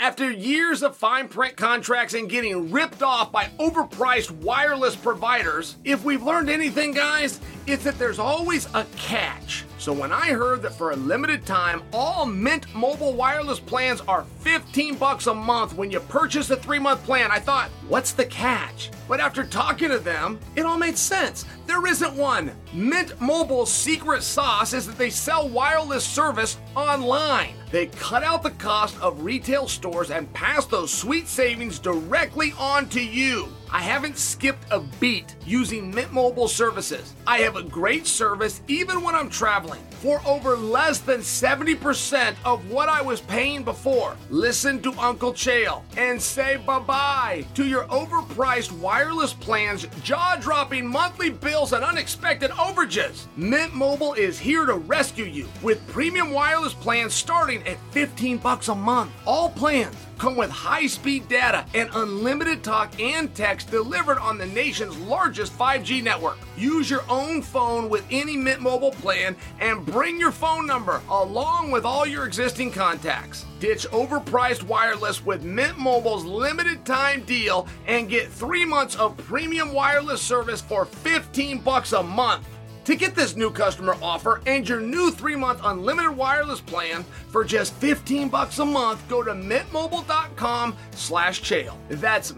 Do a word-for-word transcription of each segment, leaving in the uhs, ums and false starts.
After years of fine print contracts and getting ripped off by overpriced wireless providers, if we've learned anything, guys, it's that there's always a catch. So when I heard that for a limited time, all Mint Mobile wireless plans are fifteen bucks a month when you purchase a three-month plan, I thought, what's the catch? But after talking to them, it all made sense. There isn't one. Mint Mobile's secret sauce is that they sell wireless service online. They cut out the cost of retail stores and pass those sweet savings directly on to you. I haven't skipped a beat using Mint Mobile services. I have a great service even when I'm traveling for over less than seventy percent of what I was paying before. Listen to Uncle Chael and say bye-bye to your overpriced wireless plans, jaw-dropping monthly bills, and unexpected overages. Mint Mobile is here to rescue you with premium wireless plans starting at fifteen bucks a month. All plans come with high-speed data and unlimited talk and text delivered on the nation's largest five G network. Use your own phone with any Mint Mobile plan and bring your phone number along with all your existing contacts. Ditch overpriced wireless with Mint Mobile's limited time deal and get three months of premium wireless service for fifteen bucks a month. To get this new customer offer and your new three-month unlimited wireless plan for just fifteen bucks a month, go to mintmobile.com slash Chael. That's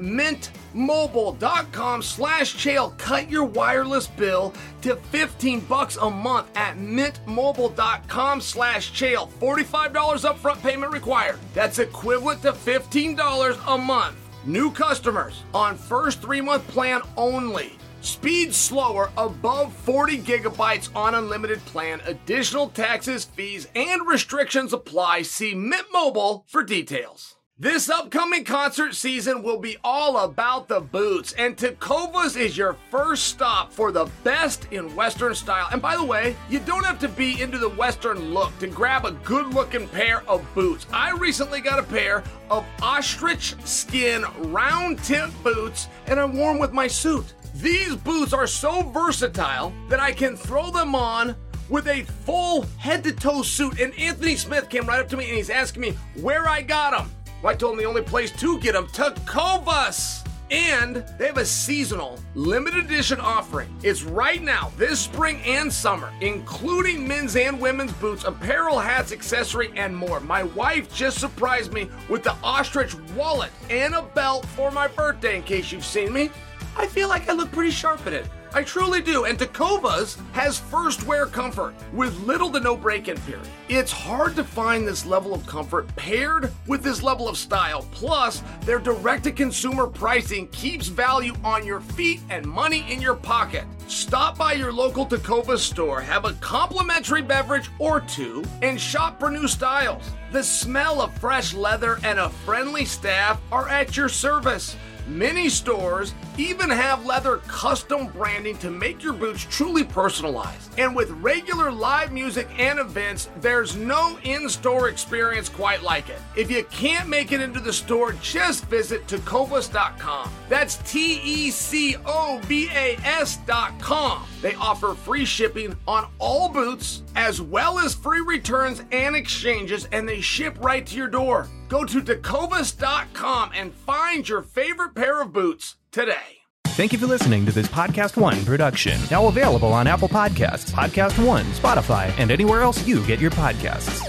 mintmobile.com slash Chael. Cut your wireless bill to fifteen bucks a month at mintmobile.com slash Chael. forty-five dollars upfront payment required. That's equivalent to fifteen dollars a month. New customers on first three-month plan only. Speed slower above forty gigabytes on unlimited plan. Additional taxes, fees, and restrictions apply. See Mint Mobile for details. This upcoming concert season will be all about the boots, and Tecovas is your first stop for the best in Western style. And by the way, you don't have to be into the Western look to grab a good-looking pair of boots. I recently got a pair of ostrich skin round-tip boots, and I wore them with my suit. These boots are so versatile that I can throw them on with a full head-to-toe suit. And Anthony Smith came right up to me and he's asking me where I got them. Well, I told him the only place to get them, Tecovas. And they have a seasonal, limited edition offering. It's right now, this spring and summer, including men's and women's boots, apparel, hats, accessory, and more. My wife just surprised me with the ostrich wallet and a belt for my birthday, in case you've seen me. I feel like I look pretty sharp in it. I truly do. And Tecovas has first wear comfort with little to no break-in period. It's hard to find this level of comfort paired with this level of style. Plus, their direct-to-consumer pricing keeps value on your feet and money in your pocket. Stop by your local Tecovas store, have a complimentary beverage or two, and shop for new styles. The smell of fresh leather and a friendly staff are at your service. Many stores even have leather custom branding to make your boots truly personalized. And with regular live music and events, there's no in-store experience quite like it. If you can't make it into the store, just visit tecovas dot com. That's T E C O V A S dot com. They offer free shipping on all boots, as well as free returns and exchanges, and they ship right to your door. Go to tecovas dot com and find your favorite pair of boots today. Thank you for listening to this Podcast One production. Now available on Apple Podcasts, Podcast One, Spotify, and anywhere else you get your podcasts.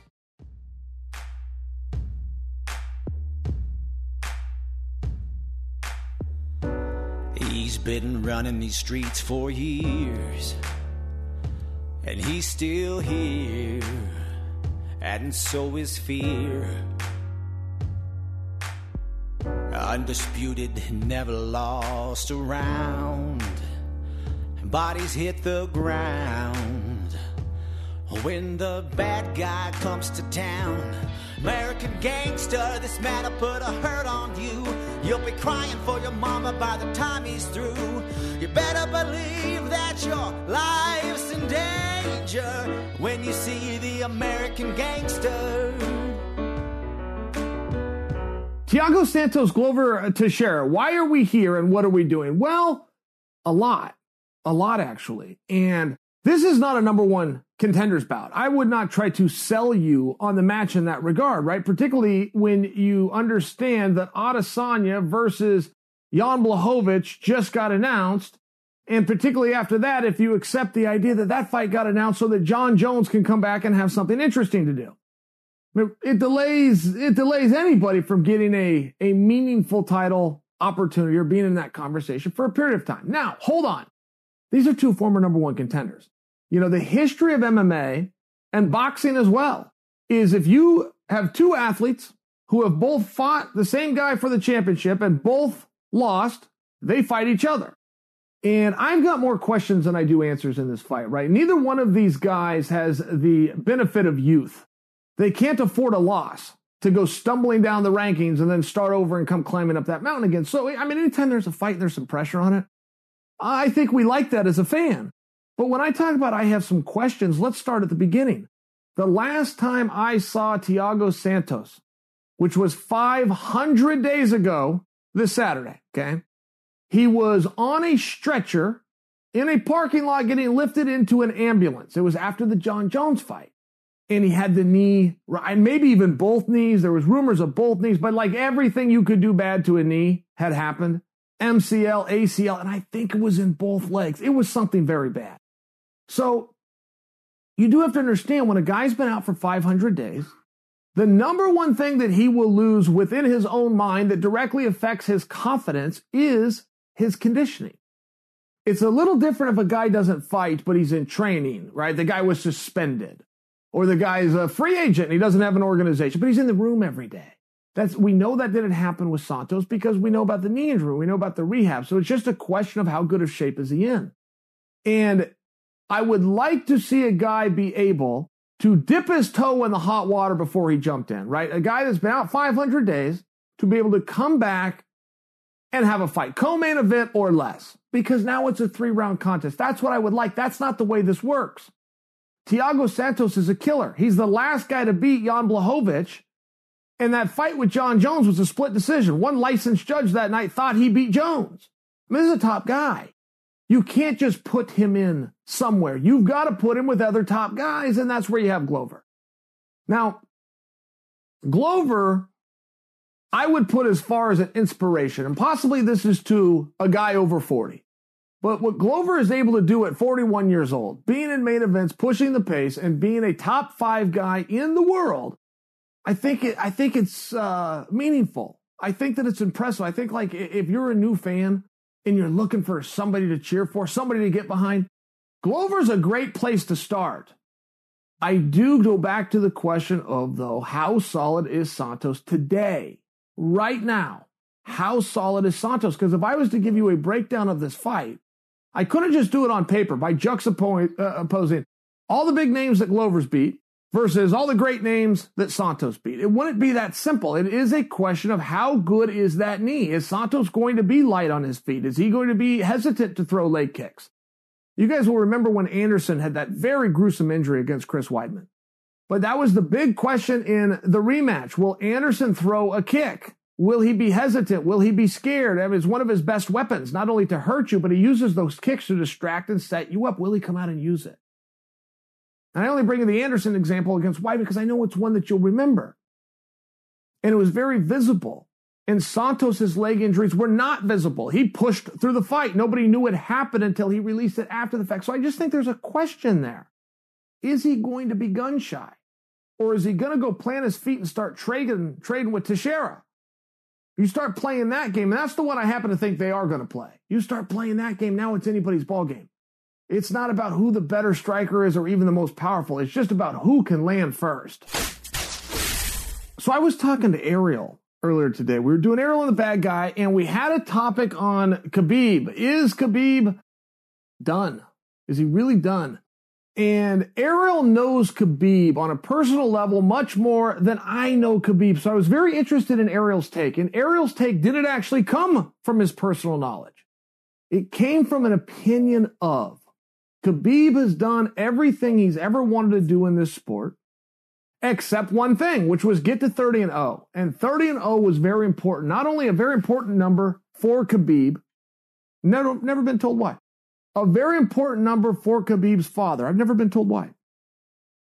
He's been running these streets for years, and he's still here, and so is fear. Undisputed, never lost a round. Bodies hit the ground when the bad guy comes to town. American gangster, this man will put a hurt on you. You'll be crying for your mama by the time he's through. You better believe that your life's in danger when you see the American gangster. Thiago Santos, Glover Teixeira, why are we here and what are we doing? Well, a lot. A lot, actually. And this is not a number one contenders bout. I would not try to sell you on the match in that regard, right? Particularly when you understand that Adesanya versus Jan Blachowicz just got announced. And particularly after that, if you accept the idea that that fight got announced so that John Jones can come back and have something interesting to do. It delays, it delays anybody from getting a, a meaningful title opportunity or being in that conversation for a period of time. Now, hold on. These are two former number one contenders. You know, the history of M M A and boxing as well is if you have two athletes who have both fought the same guy for the championship and both lost, they fight each other. And I've got more questions than I do answers in this fight, right? Neither one of these guys has the benefit of youth. They can't afford a loss to go stumbling down the rankings and then start over and come climbing up that mountain again. So, I mean, anytime there's a fight and there's some pressure on it, I think we like that as a fan. But when I talk about I have some questions, let's start at the beginning. The last time I saw Thiago Santos, which was five hundred days ago this Saturday, okay? He was on a stretcher in a parking lot getting lifted into an ambulance. It was after the John Jones fight. And he had the knee, and maybe even both knees. There was rumors of both knees, but like everything you could do bad to a knee had happened. M C L, A C L, and I think it was in both legs. It was something very bad. So you do have to understand when a guy's been out for five hundred days, the number one thing that he will lose within his own mind that directly affects his confidence is his conditioning. It's a little different if a guy doesn't fight, but he's in training, right? The guy was suspended. Or the guy's a free agent and he doesn't have an organization, but he's in the room every day. That's, we know that didn't happen with Santos because we know about the knee injury. We know about the rehab. So it's just a question of how good of shape is he in. And I would like to see a guy be able to dip his toe in the hot water before he jumped in, right? A guy that's been out five hundred days to be able to come back and have a fight, co-main event or less, because now it's a three-round contest. That's what I would like. That's not the way this works. Thiago Santos is a killer. He's the last guy to beat Jan Blachowicz, and that fight with John Jones was a split decision. One licensed judge that night thought he beat Jones. I mean, this is a top guy. You can't just put him in somewhere. You've got to put him with other top guys, and that's where you have Glover. Now, Glover, I would put as far as an inspiration, and possibly this is to a guy over forty. But what Glover is able to do at forty-one years old, being in main events, pushing the pace, and being a top five guy in the world, I think it, I think it's uh, meaningful. I think that it's impressive. I think like if you're a new fan and you're looking for somebody to cheer for, somebody to get behind, Glover's a great place to start. I do go back to the question of, though, how solid is Santos today, right now? How solid is Santos? Because if I was to give you a breakdown of this fight, I couldn't just do it on paper by juxtaposing uh, all the big names that Glover's beat versus all the great names that Santos beat. It wouldn't be that simple. It is a question of how good is that knee? Is Santos going to be light on his feet? Is he going to be hesitant to throw leg kicks? You guys will remember when Anderson had that very gruesome injury against Chris Weidman. But that was the big question in the rematch. Will Anderson throw a kick? Will he be hesitant? Will he be scared? I mean, it's one of his best weapons, not only to hurt you, but he uses those kicks to distract and set you up. Will he come out and use it? And I only bring in the Anderson example against White because I know it's one that you'll remember. And it was very visible. And Santos' leg injuries were not visible. He pushed through the fight. Nobody knew it happened until he released it after the fact. So I just think there's a question there. Is he going to be gun shy? Or is he going to go plant his feet and start trading, trading with Teixeira? You start playing that game, and that's the one I happen to think they are going to play. You start playing that game, now it's anybody's ball game. It's not about who the better striker is or even the most powerful. It's just about who can land first. So I was talking to Ariel earlier today. We were doing Ariel and the Bad Guy, and we had a topic on Khabib. Is Khabib done? Is he really done? And Ariel knows Khabib on a personal level much more than I know Khabib. So I was very interested in Ariel's take. And Ariel's take didn't actually come from his personal knowledge. It came from an opinion of Khabib has done everything he's ever wanted to do in this sport, except one thing, which was get to thirty and oh. And thirty and oh was very important. Not only a very important number for Khabib, never, never been told why. A very important number for Khabib's father. I've never been told why.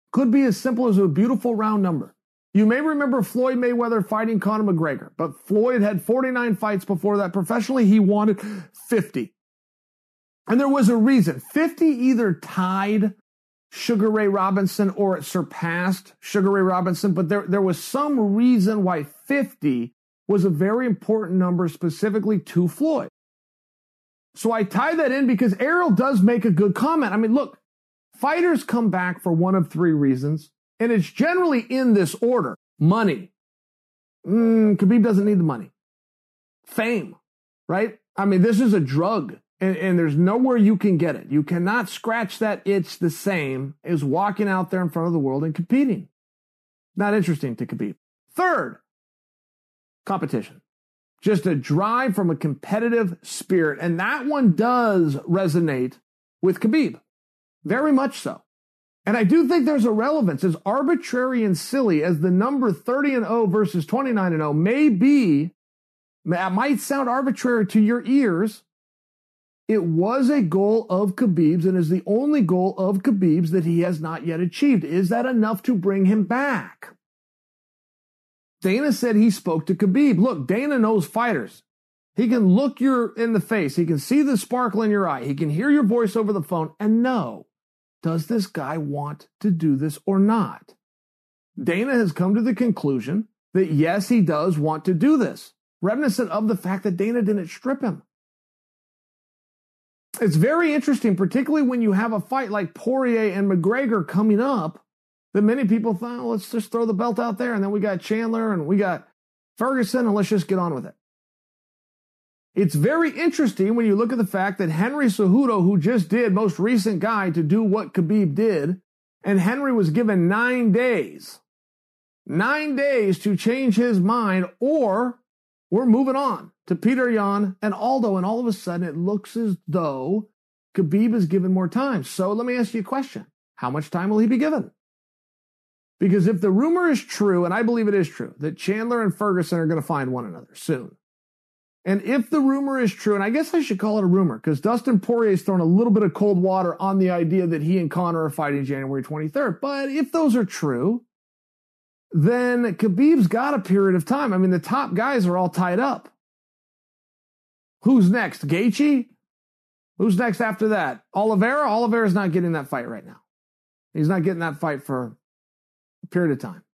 Could be as simple as a beautiful round number. You may remember Floyd Mayweather fighting Conor McGregor, but Floyd had forty-nine fights before that. Professionally, he wanted fifty. And there was a reason. fifty either tied Sugar Ray Robinson or it surpassed Sugar Ray Robinson, but there, there was some reason why fifty was a very important number specifically to Floyd. So I tie that in because Errol does make a good comment. I mean, look, fighters come back for one of three reasons, and it's generally in this order. Money. Mm, Khabib doesn't need the money. Fame, right? I mean, this is a drug, and, and there's nowhere you can get it. You cannot scratch that itch the same as walking out there in front of the world and competing. Not interesting to Khabib. Third, competition. Just a drive from a competitive spirit, and that one does resonate with Khabib. Very much so. And I do think there's a relevance. As arbitrary and silly as the number thirty and oh versus twenty-nine and oh may be, that might sound arbitrary to your ears, it was a goal of Khabib's and is the only goal of Khabib's that he has not yet achieved. Is that enough to bring him back? Dana said he spoke to Khabib. Look, Dana knows fighters. He can look you in the face. He can see the sparkle in your eye. He can hear your voice over the phone and know, does this guy want to do this or not? Dana has come to the conclusion that yes, he does want to do this, reminiscent of the fact that Dana didn't strip him. It's very interesting, particularly when you have a fight like Poirier and McGregor coming up, that many people thought, oh, let's just throw the belt out there, and then we got Chandler and we got Ferguson, and let's just get on with it. It's very interesting when you look at the fact that Henry Cejudo, who just did, most recent guy to do what Khabib did, and Henry was given nine days, nine days to change his mind, or we're moving on to Peter Yan and Aldo, and all of a sudden it looks as though Khabib is given more time. So let me ask you a question. How much time will he be given? Because if the rumor is true, and I believe it is true, that Chandler and Ferguson are going to find one another soon. And if the rumor is true, and I guess I should call it a rumor, because Dustin Poirier's thrown a little bit of cold water on the idea that he and Conor are fighting January twenty-third. But if those are true, then Khabib's got a period of time. I mean, the top guys are all tied up. Who's next? Gaethje? Who's next after that? Oliveira? Oliveira's not getting that fight right now. He's not getting that fight for period of time.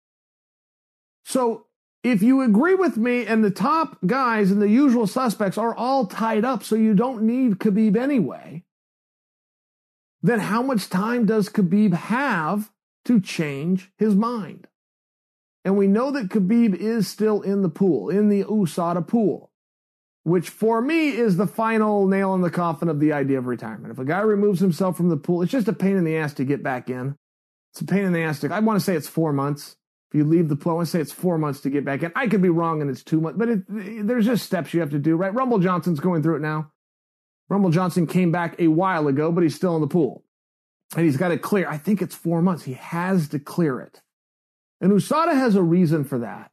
So if you agree with me and the top guys and the usual suspects are all tied up so you don't need Khabib anyway, then how much time does Khabib have to change his mind? And we know that Khabib is still in the pool, in the U S A D A pool, which for me is the final nail in the coffin of the idea of retirement. If a guy removes himself from the pool, it's just a pain in the ass to get back in. It's a pain in the ass. To, I want to say it's four months. If you leave the pool, I want to say it's four months to get back in. I could be wrong and it's two months, but it, there's just steps you have to do, right? Rumble Johnson's going through it now. Rumble Johnson came back a while ago, but he's still in the pool. And he's got to clear. I think it's four months. He has to clear it. And U S A D A has a reason for that.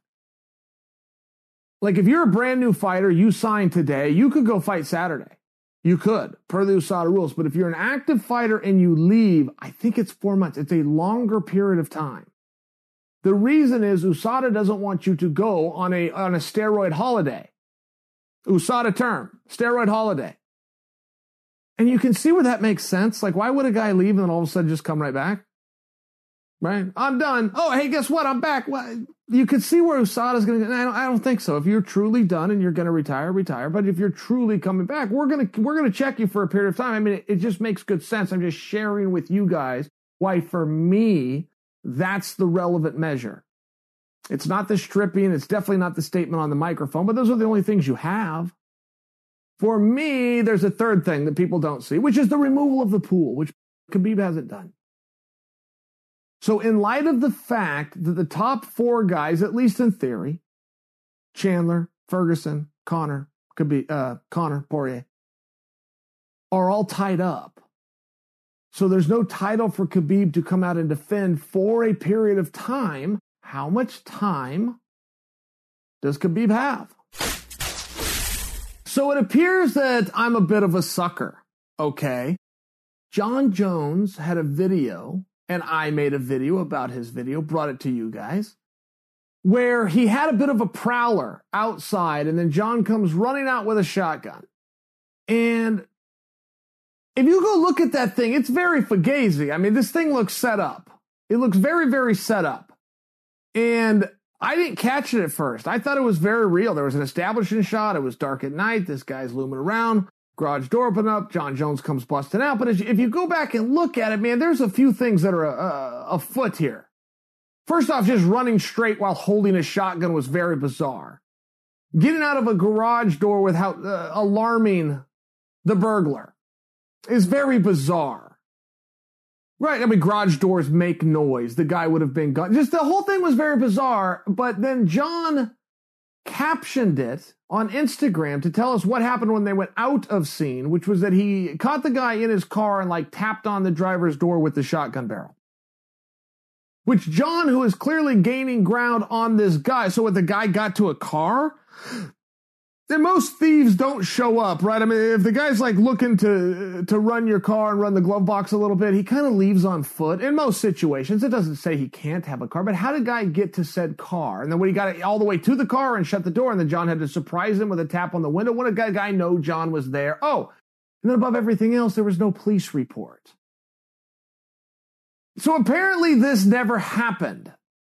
Like if you're a brand new fighter, you sign today, you could go fight Saturday. You could, per the U S A D A rules. But if you're an active fighter and you leave, I think it's four months. It's a longer period of time. The reason is U S A D A doesn't want you to go on a, on a steroid holiday. U S A D A term, steroid holiday. And you can see where that makes sense. Like, why would a guy leave and then all of a sudden just come right back? Right? I'm done. Oh, hey, guess what? I'm back. Well, you could see where U S A D A is going to. I don't, I don't think so. If you're truly done and you're going to retire, retire. But if you're truly coming back, we're going to we're going to check you for a period of time. I mean, it, it just makes good sense. I'm just sharing with you guys why, for me, that's the relevant measure. It's not the stripping. It's definitely not the statement on the microphone. But those are the only things you have. For me, there's a third thing that people don't see, which is the removal of the pool, which Khabib hasn't done. So in light of the fact that the top four guys, at least in theory, Chandler, Ferguson, Conor, Khabib, uh, Conor, Poirier, are all tied up. So there's no title for Khabib to come out and defend for a period of time. How much time does Khabib have? So it appears that I'm a bit of a sucker, okay? John Jones had a video and I made a video about his video, brought it to you guys, where he had a bit of a prowler outside, and then John comes running out with a shotgun. And if you go look at that thing, it's very fugazi. I mean, this thing looks set up. It looks very, very set up. And I didn't catch it at first. I thought it was very real. There was an establishing shot. It was dark at night. This guy's looming around. Garage door open up. John Jones comes busting out. But if you go back and look at it, man, there's a few things that are uh, afoot here. First off, just running straight while holding a shotgun was very bizarre. Getting out of a garage door without uh, alarming the burglar is very bizarre. Right, I mean, garage doors make noise. The guy would have been gone. Just the whole thing was very bizarre, but then John captioned it on Instagram to tell us what happened when they went out of scene, which was that he caught the guy in his car and like tapped on the driver's door with the shotgun barrel. Which John, who is clearly gaining ground on this guy, so when the guy got to a car, then most thieves don't show up, right? I mean, if the guy's like looking to to run your car and run the glove box a little bit, he kind of leaves on foot. In most situations, it doesn't say he can't have a car, but how did the guy get to said car? And then when he got all the way to the car and shut the door, and then John had to surprise him with a tap on the window, when did the guy know John was there? Oh, and then above everything else, there was no police report. So apparently this never happened.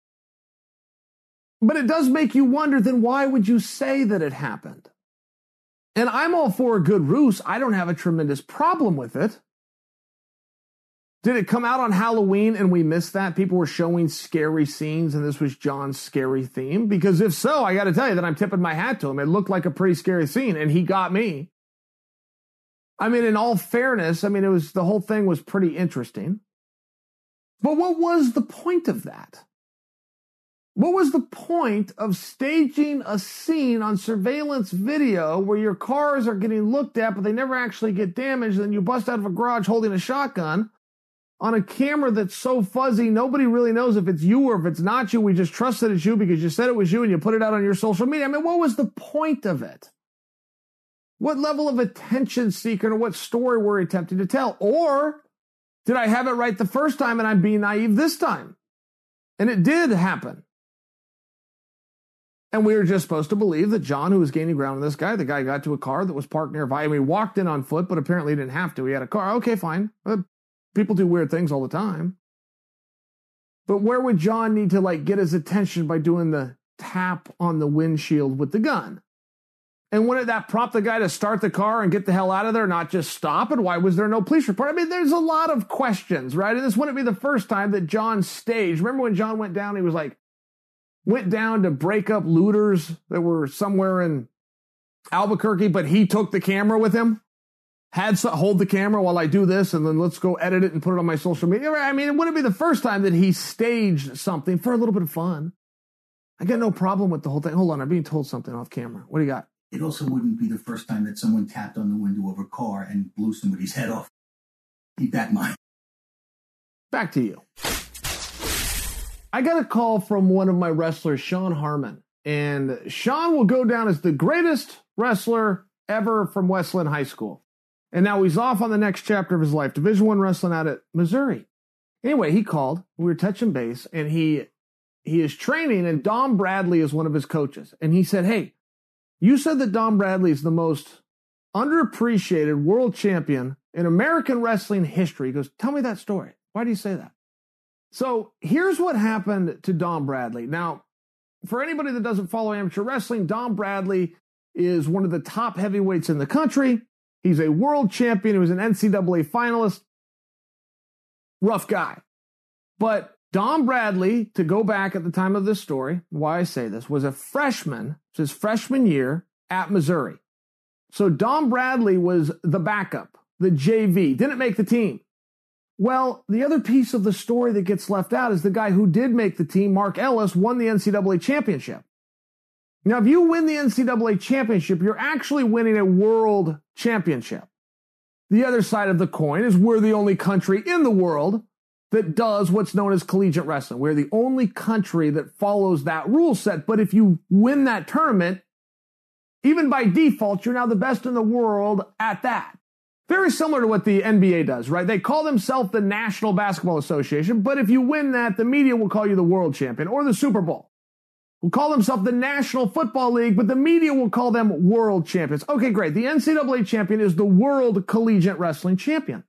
But it does make you wonder, then why would you say that it happened? And I'm all for a good ruse. I don't have a tremendous problem with it. Did it come out on Halloween and we missed that? People were showing scary scenes and this was John's scary theme? Because if so, I got to tell you that I'm tipping my hat to him. It looked like a pretty scary scene and he got me. I mean, in all fairness, I mean, it was, the whole thing was pretty interesting. But what was the point of that? What was the point of staging a scene on surveillance video where your cars are getting looked at, but they never actually get damaged, and then you bust out of a garage holding a shotgun on a camera that's so fuzzy, nobody really knows if it's you or if it's not you. We just trust that it's you because you said it was you and you put it out on your social media. I mean, what was the point of it? What level of attention seeker or what story were we attempting to tell? Or did I have it right the first time and I'm being naive this time? And it did happen. And we were just supposed to believe that John, who was gaining ground on this guy, the guy got to a car that was parked nearby. I mean, he walked in on foot, but apparently he didn't have to. He had a car. Okay, fine. Uh, people do weird things all the time. But where would John need to, like, get his attention by doing the tap on the windshield with the gun? And wouldn't that prompt the guy to start the car and get the hell out of there, not just stop? And why was there no police report? I mean, there's a lot of questions, right? And this wouldn't be the first time that John staged. Remember when John went down, he was like, went down to break up looters that were somewhere in Albuquerque, but he took the camera with him, had to hold the camera while I do this, and then let's go edit it and put it on my social media. I mean, it wouldn't be the first time that he staged something for a little bit of fun. I got no problem with the whole thing. Hold on, I'm being told something off camera. What do you got? It also wouldn't be the first time that someone tapped on the window of a car and blew somebody's head off. Keep that in mind. Back to you. I got a call from one of my wrestlers, Sean Harmon, and Sean will go down as the greatest wrestler ever from Westland High School. And now he's off on the next chapter of his life, Division One wrestling out at Missouri. Anyway, he called, we were touching base, and he he is training, and Dom Bradley is one of his coaches. And he said, hey, you said that Dom Bradley is the most underappreciated world champion in American wrestling history. He goes, tell me that story. Why do you say that? So here's what happened to Dom Bradley. Now, for anybody that doesn't follow amateur wrestling, Dom Bradley is one of the top heavyweights in the country. He's a world champion. He was an N C double A finalist. Rough guy. But Dom Bradley, to go back at the time of this story, why I say this, was a freshman, it's his freshman year at Missouri. So Dom Bradley was the backup, the J V, didn't make the team. Well, the other piece of the story that gets left out is the guy who did make the team, Mark Ellis, won the N C double A championship. Now, if you win the N C double A championship, you're actually winning a world championship. The other side of the coin is we're the only country in the world that does what's known as collegiate wrestling. We're the only country that follows that rule set. But if you win that tournament, even by default, you're now the best in the world at that. Very similar to what the N B A does, right? They call themselves the National Basketball Association, but if you win that, the media will call you the world champion, or the Super Bowl. Will call themselves the National Football League, but the media will call them world champions. Okay, great. The N C double A champion is the World Collegiate Wrestling Champion.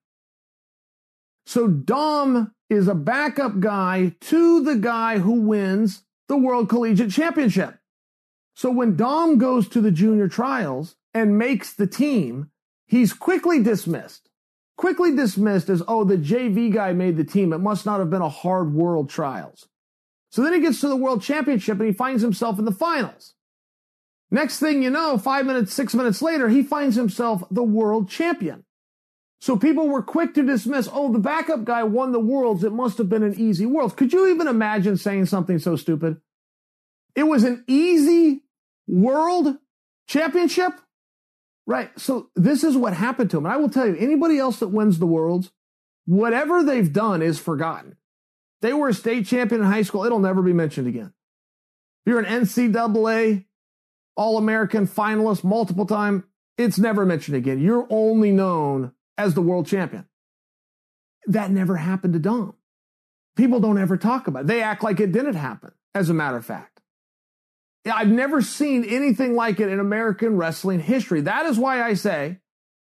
So Dom is a backup guy to the guy who wins the World Collegiate Championship. So when Dom goes to the junior trials and makes the team, he's quickly dismissed. Quickly dismissed as, oh, the J V guy made the team. It must not have been a hard world trials. So then he gets to the World Championship and he finds himself in the finals. Next thing you know, five minutes, six minutes later, he finds himself the world champion. So people were quick to dismiss, oh, the backup guy won the worlds. It must have been an easy world. Could you even imagine saying something so stupid? It was an easy world championship? Right. So this is what happened to him. And I will tell you, anybody else that wins the worlds, whatever they've done is forgotten. They were a state champion in high school. It'll never be mentioned again. If you're an N C double A All-American finalist multiple time, it's never mentioned again. You're only known as the world champion. That never happened to Dom. People don't ever talk about it. They act like it didn't happen, as a matter of fact. I've never seen anything like it in American wrestling history. That is why I say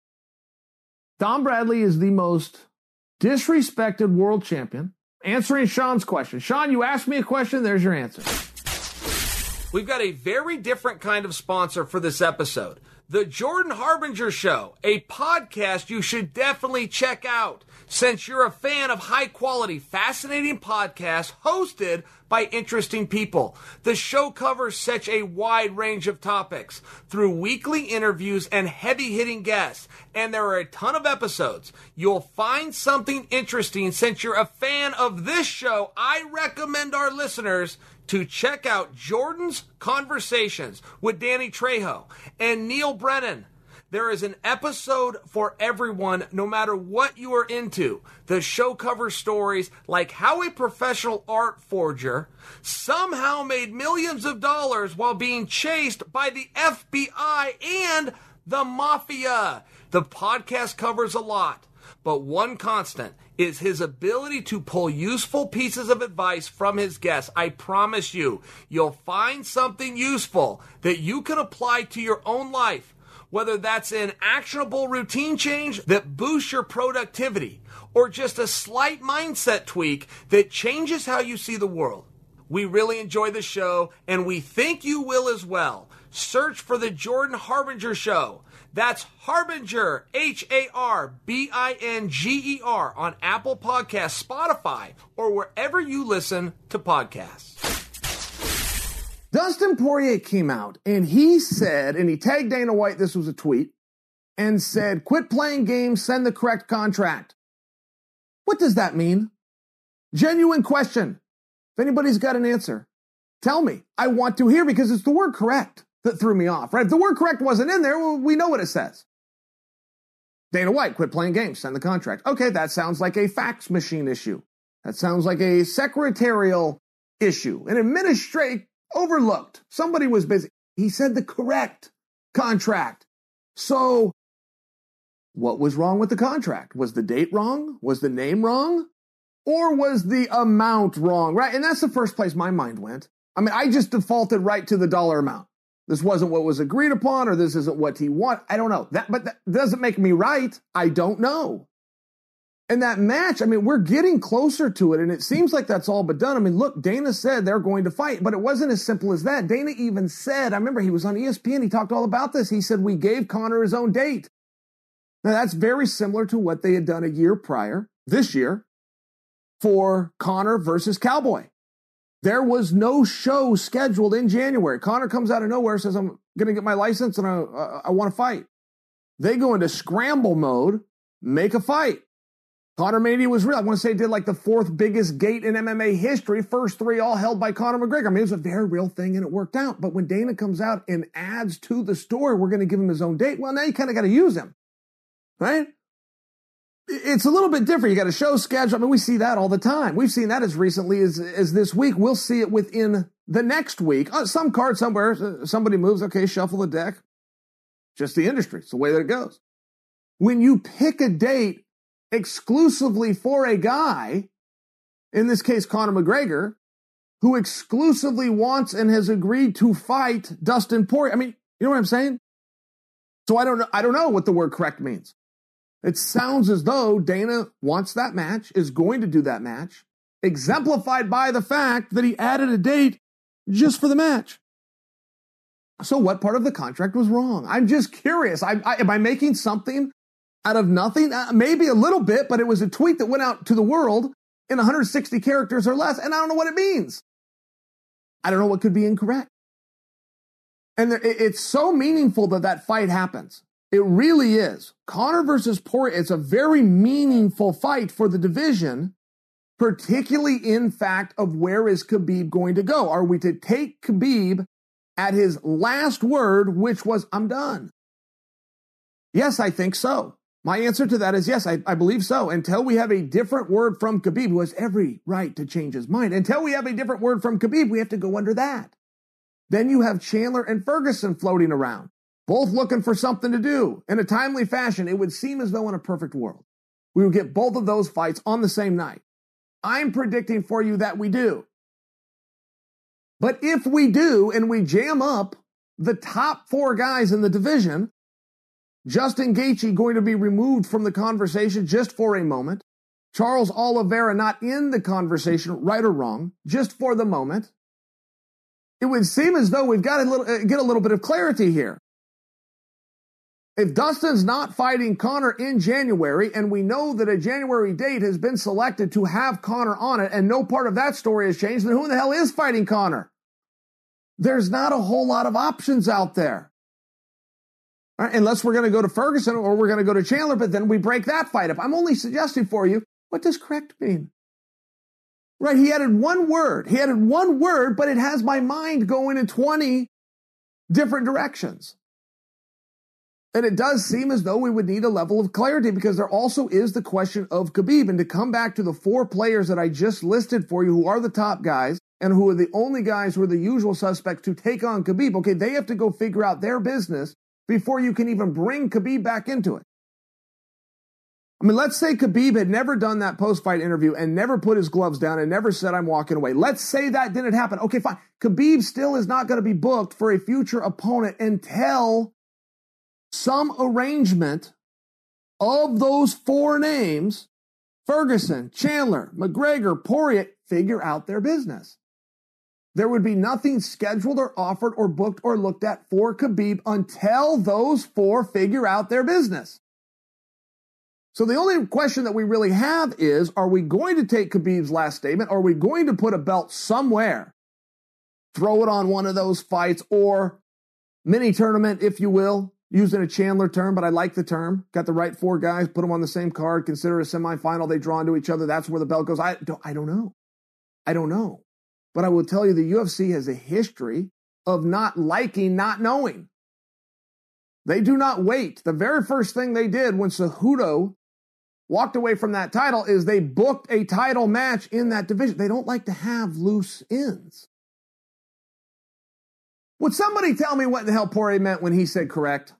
Dom Bradley is the most disrespected world champion. Answering Sean's question. Sean, you asked me a question, there's your answer. We've got a very different kind of sponsor for this episode. The Jordan Harbinger Show, a podcast you should definitely check out since you're a fan of high-quality, fascinating podcasts hosted by interesting people. The show covers such a wide range of topics through weekly interviews and heavy-hitting guests, and there are a ton of episodes. You'll find something interesting. Since you're a fan of this show, I recommend our listeners to check out Jordan's Conversations with Danny Trejo and Neil Brennan. There is an episode for everyone, no matter what you are into. The show covers stories like how a professional art forger somehow made millions of dollars while being chased by the F B I and the mafia. The podcast covers a lot, but one constant is his ability to pull useful pieces of advice from his guests. I promise you, you'll find something useful that you can apply to your own life, whether that's an actionable routine change that boosts your productivity or just a slight mindset tweak that changes how you see the world. We really enjoy the show, and we think you will as well. Search for The Jordan Harbinger Show. That's Harbinger, H A R B I N G E R, on Apple Podcasts, Spotify, or wherever you listen to podcasts. Dustin Poirier came out and he said, and he tagged Dana White, this was a tweet, and said, quit playing games, send the correct contract. What does that mean? Genuine question. If anybody's got an answer, tell me. I want to hear, because it's the word correct that threw me off, right? If the word correct wasn't in there, well, we know what it says. Dana White, quit playing games, send the contract. Okay, that sounds like a fax machine issue. That sounds like a secretarial issue, an administrative overlooked. Somebody was busy. He said the correct contract. So what was wrong with the contract? Was the date wrong? Was the name wrong? Or was the amount wrong, right? And that's the first place my mind went. I mean, I just defaulted right to the dollar amount. This wasn't what was agreed upon, or this isn't what he wanted. I don't know. That, but that doesn't make me right. I don't know. And that match, I mean, we're getting closer to it, and it seems like that's all but done. I mean, look, Dana said they're going to fight, but it wasn't as simple as that. Dana even said, I remember he was on E S P N, he talked all about this. He said, we gave Conor his own date. Now, that's very similar to what they had done a year prior, this year, for Conor versus Cowboy. There was no show scheduled in January. Conor comes out of nowhere, says, I'm going to get my license and I, I, I want to fight. They go into scramble mode, make a fight. Conor Mania was real. I want to say it did like the fourth biggest gate in M M A history. First three all held by Conor McGregor. I mean, it was a very real thing and it worked out. But when Dana comes out and adds to the story, we're going to give him his own date. Well, now you kind of got to use him, right? It's a little bit different. You got a show schedule. I mean, we see that all the time. We've seen that as recently as, as this week. We'll see it within the next week. Uh, some card somewhere, somebody moves. Okay, shuffle the deck. Just the industry. It's the way that it goes. when you pick a date exclusively for a guy, in this case Conor McGregor, who exclusively wants and has agreed to fight Dustin Poirier. I mean, you know what I'm saying? So I don't know, I don't know what the word correct means. It sounds as though Dana wants that match, is going to do that match, exemplified by the fact that he added a date just for the match. So what part of the contract was wrong? I'm just curious. I, I, am I making something out of nothing? Uh, maybe a little bit, but it was a tweet that went out to the world in one hundred sixty characters or less, and I don't know what it means. I don't know what could be incorrect. And there, it, it's so meaningful that that fight happens. It really is. Conor versus Poirier, it's a very meaningful fight for the division, particularly in fact of where is Khabib going to go. Are we to take Khabib at his last word, which was, I'm done? Yes, I think so. My answer to that is yes, I, I believe so. Until we have a different word from Khabib, who has every right to change his mind. Until we have a different word from Khabib, we have to go under that. Then you have Chandler and Ferguson floating around, both looking for something to do in a timely fashion. It would seem as though in a perfect world, we would get both of those fights on the same night. I'm predicting for you that we do. But if we do, and we jam up the top four guys in the division, Justin Gaethje going to be removed from the conversation just for a moment, Charles Oliveira not in the conversation, right or wrong, just for the moment, it would seem as though we've got to little, uh, get a little bit of clarity here. If Dustin's not fighting Conor in January, and we know that a January date has been selected to have Conor on it, and no part of that story has changed, then who in the hell is fighting Conor? There's not a whole lot of options out there. All right, unless we're going to go to Ferguson or we're going to go to Chandler, but then we break that fight up. I'm only suggesting for you, what does correct mean? Right, he added one word. He added one word, but it has my mind going in twenty different directions. And it does seem as though we would need a level of clarity, because there also is the question of Khabib. And to come back to the four players that I just listed for you, who are the top guys and who are the only guys who are the usual suspects to take on Khabib, okay, they have to go figure out their business before you can even bring Khabib back into it. I mean, let's say Khabib had never done that post-fight interview and never put his gloves down and never said, I'm walking away. Let's say that didn't happen. Okay, fine. Khabib still is not going to be booked for a future opponent until some arrangement of those four names, Ferguson, Chandler, McGregor, Poirier, figure out their business. There would be nothing scheduled or offered or booked or looked at for Khabib until those four figure out their business. So the only question that we really have is, are we going to take Khabib's last statement? Are we going to put a belt somewhere, throw it on one of those fights, or mini tournament, if you will, using a Chandler term, but I like the term. Got the right four guys, put them on the same card, consider a semifinal, they draw into each other. That's where the belt goes. I don't, I don't know. I don't know. But I will tell you, the U F C has a history of not liking not knowing. They do not wait. The very first thing they did when Cejudo walked away from that title is they booked a title match in that division. They don't like to have loose ends. Would somebody tell me what the hell Poirier meant when he said correct?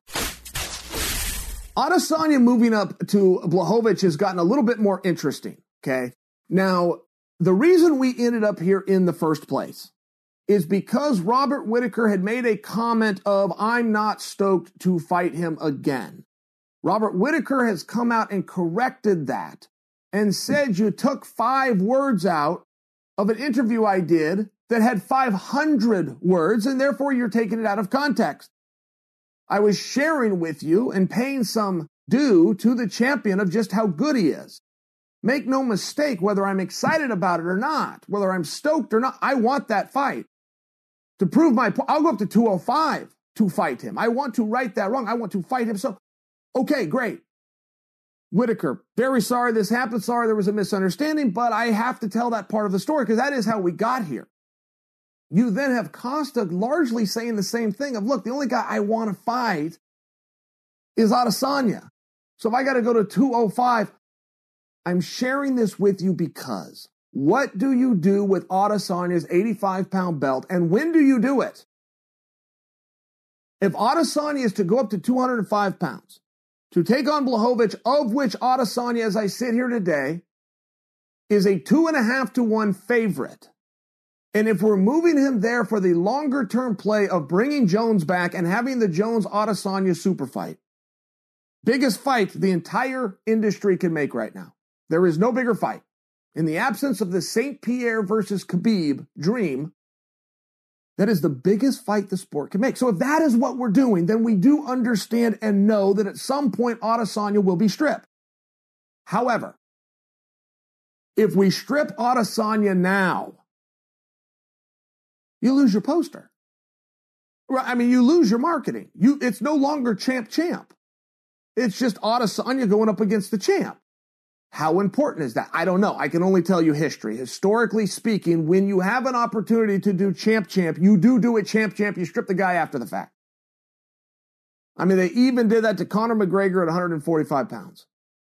Adesanya moving up to Blachowicz has gotten a little bit more interesting, okay? Now, the reason we ended up here in the first place is because Robert Whittaker had made a comment of, I'm not stoked to fight him again. Robert Whittaker has come out and corrected that and said you took five words out of an interview I did that had five hundred words, and therefore you're taking it out of context. I was sharing with you and paying some due to the champion of just how good he is. Make no mistake, whether I'm excited about it or not, whether I'm stoked or not, I want that fight. To prove my point, I'll go up to two oh five to fight him. I want to right that wrong. I want to fight him. So, okay, great. Whittaker, very sorry this happened. Sorry there was a misunderstanding, but I have to tell that part of the story because that is how we got here. You then have Costa largely saying the same thing of, look, the only guy I want to fight is Adesanya. So if I got to go to two oh five, I'm sharing this with you because what do you do with Adesanya's eighty-five pound belt, and when do you do it? If Adesanya is to go up to two hundred five pounds to take on Blachowicz, of which Adesanya, as I sit here today, is a two and a half to one favorite. And if we're moving him there for the longer term play of bringing Jones back and having the Jones-Adesanya super fight, biggest fight the entire industry can make right now. There is no bigger fight. In the absence of the Saint Pierre versus Khabib dream, that is the biggest fight the sport can make. So if that is what we're doing, then we do understand and know that at some point Adesanya will be stripped. However, if we strip Adesanya now, you lose your poster. I mean, you lose your marketing. You, it's no longer champ champ. It's just Adesanya going up against the champ. How important is that? I don't know. I can only tell you history. Historically speaking, when you have an opportunity to do champ champ, you do do it champ champ. You strip the guy after the fact. I mean, they even did that to Conor McGregor at one hundred forty-five pounds.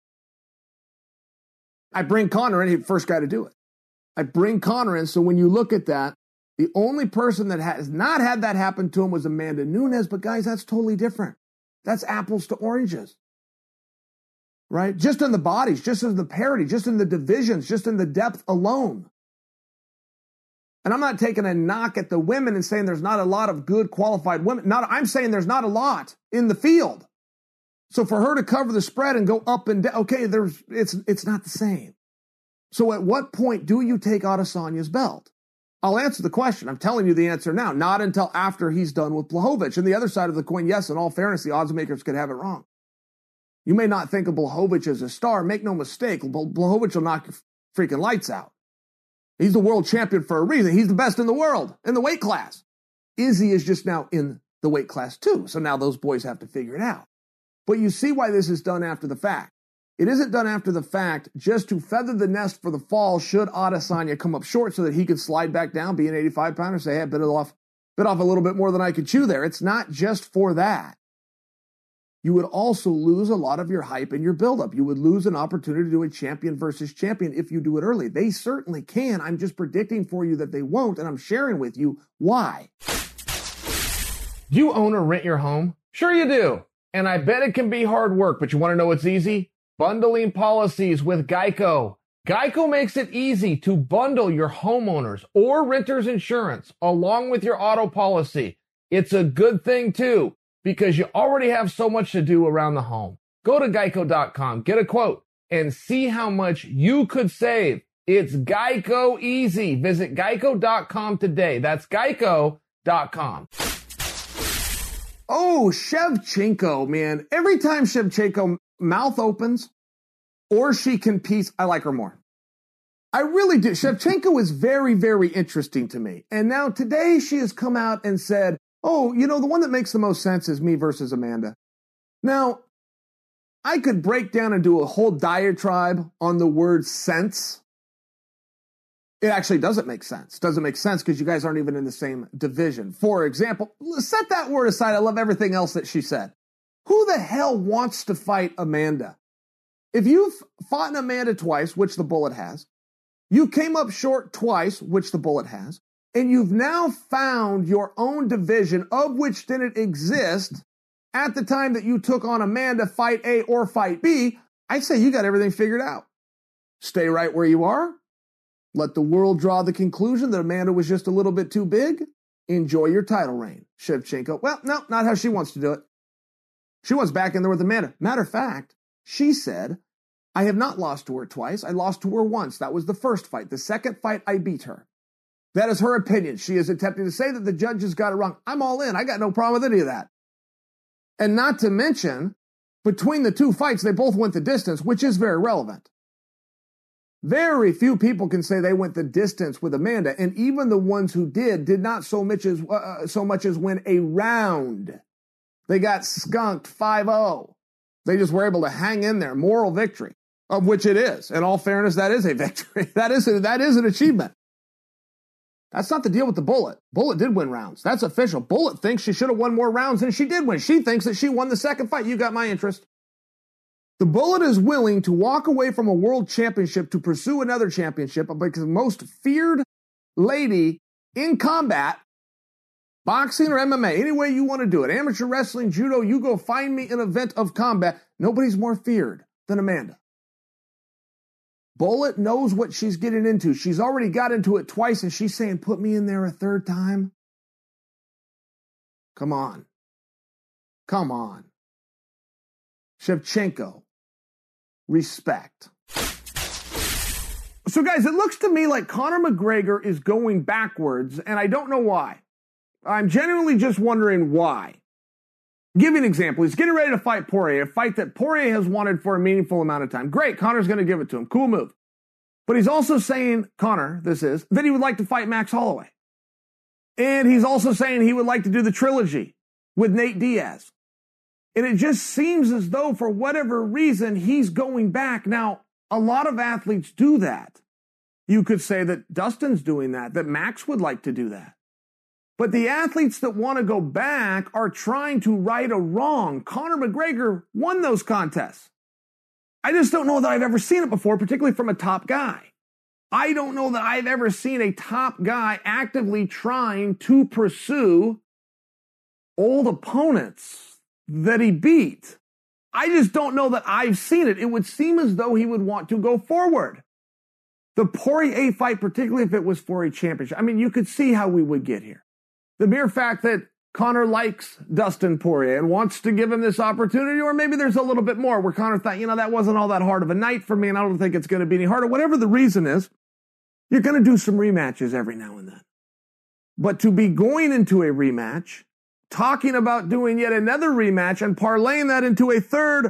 I bring Conor in, he's the first guy to do it. I bring Conor in, so when you look at that, the only person that has not had that happen to him was Amanda Nunes, but guys, that's totally different. That's apples to oranges. Right? Just in the bodies, just in the parity, just in the divisions, just in the depth alone. And I'm not taking a knock at the women and saying there's not a lot of good qualified women. Not, I'm saying there's not a lot in the field. So for her to cover the spread and go up and down, okay, there's it's it's not the same. So at what point do you take Adesanya's belt? I'll answer the question. I'm telling you the answer now, not until after he's done with Blachowicz. And the other side of the coin, yes, in all fairness, the odds makers could have it wrong. You may not think of Blachowicz as a star. Make no mistake, Blachowicz will knock your freaking lights out. He's the world champion for a reason. He's the best in the world in the weight class. Izzy is just now in the weight class too. So now those boys have to figure it out. But you see why this is done after the fact. It isn't done after the fact just to feather the nest for the fall should Adesanya come up short so that he could slide back down, be an eighty-five pounder, say, hey, I bit it off, bit off a little bit more than I could chew there. It's not just for that. You would also lose a lot of your hype and your buildup. You would lose an opportunity to do a champion versus champion if you do it early. They certainly can. I'm just predicting for you that they won't, and I'm sharing with you why. Do you own or rent your home? Sure you do. And I bet it can be hard work, but you want to know what's easy? Bundling policies with Geico. Geico makes it easy to bundle your homeowners or renters insurance along with your auto policy. It's a good thing too, because you already have so much to do around the home. Go to geico dot com, get a quote, and see how much you could save. It's Geico easy. Visit geico dot com today. That's geico dot com. Oh, Shevchenko, man. Every time Shevchenko mouth opens or she competes, I like her more. I really do. Shevchenko is very, very interesting to me. And now today she has come out and said, oh, you know, the one that makes the most sense is me versus Amanda. Now, I could break down and do a whole diatribe on the word sense. It actually doesn't make sense. Doesn't make sense because you guys aren't even in the same division. For example, set that word aside. I love everything else that she said. Who the hell wants to fight Amanda? If you've fought an Amanda twice, which the Bullet has, you came up short twice, which the Bullet has, and you've now found your own division of which didn't exist at the time that you took on Amanda, fight A or fight B, I'd say you got everything figured out. Stay right where you are. Let the world draw the conclusion that Amanda was just a little bit too big. Enjoy your title reign. Shevchenko, well, no, not how she wants to do it. She wants back in there with Amanda. Matter of fact, she said, I have not lost to her twice. I lost to her once. That was the first fight. The second fight, I beat her. That is her opinion. She is attempting to say that the judges got it wrong. I'm all in. I got no problem with any of that. And not to mention, between the two fights, they both went the distance, which is very relevant. Very few people can say they went the distance with Amanda, and even the ones who did did not so much as uh, so much as win a round. They got skunked five oh. They just were able to hang in there. Moral victory, of which it is. In all fairness, that is a victory. That is a, that is an achievement. That's not the deal with the Bullet. Bullet did win rounds. That's official. Bullet thinks she should have won more rounds than she did win. She thinks that she won the second fight. You got my interest. The Bullet is willing to walk away from a world championship to pursue another championship because the most feared lady in combat Boxing or M M A, any way you want to do it. Amateur wrestling, judo, you go find me an event of combat. Nobody's more feared than Amanda. Bullet knows what she's getting into. She's already got into it twice, and she's saying, put me in there a third time. Come on. Come on. Shevchenko. Respect. So, guys, it looks to me like Conor McGregor is going backwards, and I don't know why. I'm genuinely just wondering why. Give you an example. He's getting ready to fight Poirier, a fight that Poirier has wanted for a meaningful amount of time. Great, Conor's going to give it to him. Cool move. But he's also saying, Conor, this is, that he would like to fight Max Holloway. And he's also saying he would like to do the trilogy with Nate Diaz. And it just seems as though, for whatever reason, he's going back. Now, a lot of athletes do that. You could say that Dustin's doing that, that Max would like to do that. But the athletes that want to go back are trying to right a wrong. Conor McGregor won those contests. I just don't know that I've ever seen it before, particularly from a top guy. I don't know that I've ever seen a top guy actively trying to pursue old opponents that he beat. I just don't know that I've seen it. It would seem as though he would want to go forward. The Poirier fight, particularly if it was for a championship, I mean, you could see how we would get here. The mere fact that Conor likes Dustin Poirier and wants to give him this opportunity, or maybe there's a little bit more where Conor thought, you know, that wasn't all that hard of a night for me, and I don't think it's going to be any harder. Whatever the reason is, you're going to do some rematches every now and then. But to be going into a rematch, talking about doing yet another rematch and parlaying that into a third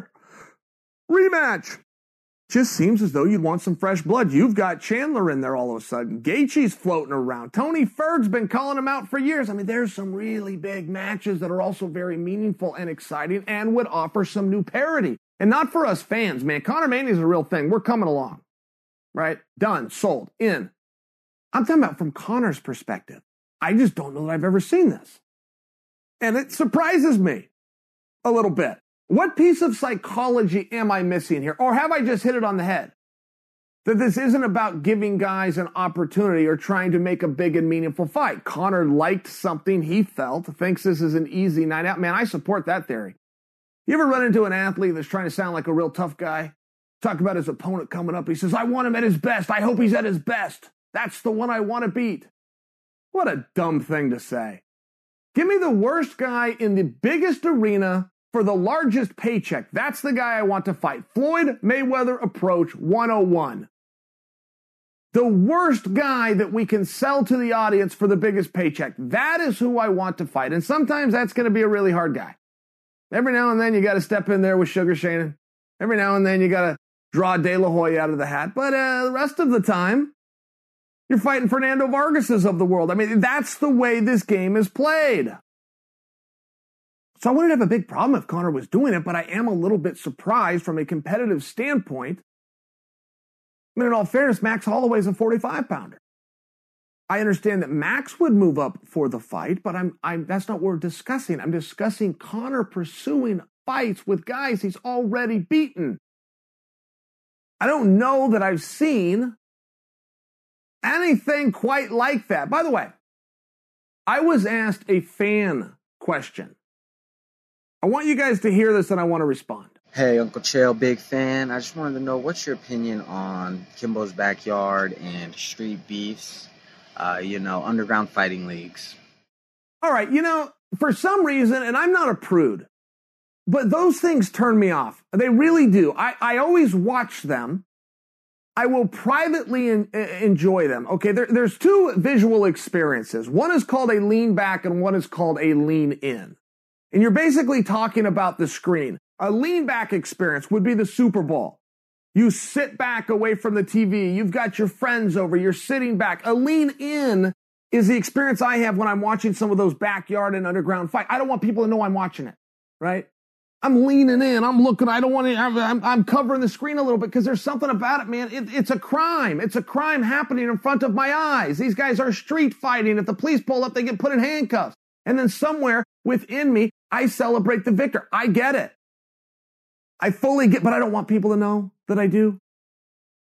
rematch, just seems as though you'd want some fresh blood. You've got Chandler in there all of a sudden. Gaethje's floating around. Tony Ferg's been calling him out for years. I mean, there's some really big matches that are also very meaningful and exciting and would offer some new parity. And not for us fans, man. Conor Mania is a real thing. We're coming along. Right? Done. Sold. In. I'm talking about from Conor's perspective. I just don't know that I've ever seen this. And it surprises me a little bit. What piece of psychology am I missing here? Or have I just hit it on the head? That this isn't about giving guys an opportunity or trying to make a big and meaningful fight. Conor liked something he felt, thinks this is an easy night out. Man, I support that theory. You ever run into an athlete that's trying to sound like a real tough guy? Talk about his opponent coming up. He says, I want him at his best. I hope he's at his best. That's the one I want to beat. What a dumb thing to say. Give me the worst guy in the biggest arena for the largest paycheck. That's the guy I want to fight. Floyd Mayweather approach one oh one. The worst guy that we can sell to the audience for the biggest paycheck. That is who I want to fight. And sometimes that's going to be a really hard guy. Every now and then you got to step in there with Sugar Shannon. Every now and then you got to draw De La Hoya out of the hat. But uh, the rest of the time, you're fighting Fernando Vargas's of the world. I mean, that's the way this game is played. So I wouldn't have a big problem if Conor was doing it, but I am a little bit surprised from a competitive standpoint. I mean, in all fairness, Max Holloway's a forty-five pounder. I understand that Max would move up for the fight, but I'm, I'm, that's not what we're discussing. I'm discussing Conor pursuing fights with guys he's already beaten. I don't know that I've seen anything quite like that. By the way, I was asked a fan question. I want you guys to hear this and I want to respond. Hey, Uncle Chael, big fan. I just wanted to know, what's your opinion on Kimbo's Backyard and street beefs, uh, you know, underground fighting leagues? All right, you know, for some reason, and I'm not a prude, but those things turn me off. They really do. I, I always watch them. I will privately in, uh, enjoy them. Okay, there, there's two visual experiences. One is called a lean back and one is called a lean in. And you're basically talking about the screen. A lean back experience would be the Super Bowl. You sit back away from the T V. You've got your friends over. You're sitting back. A lean in is the experience I have when I'm watching some of those backyard and underground fights. I don't want people to know I'm watching it, right? I'm leaning in. I'm looking. I don't want to. I'm, I'm covering the screen a little bit because there's something about it, man. It, it's a crime. It's a crime happening in front of my eyes. These guys are street fighting. If the police pull up, they get put in handcuffs. And then somewhere within me, I celebrate the victor. I get it. I fully get, but I don't want people to know that I do.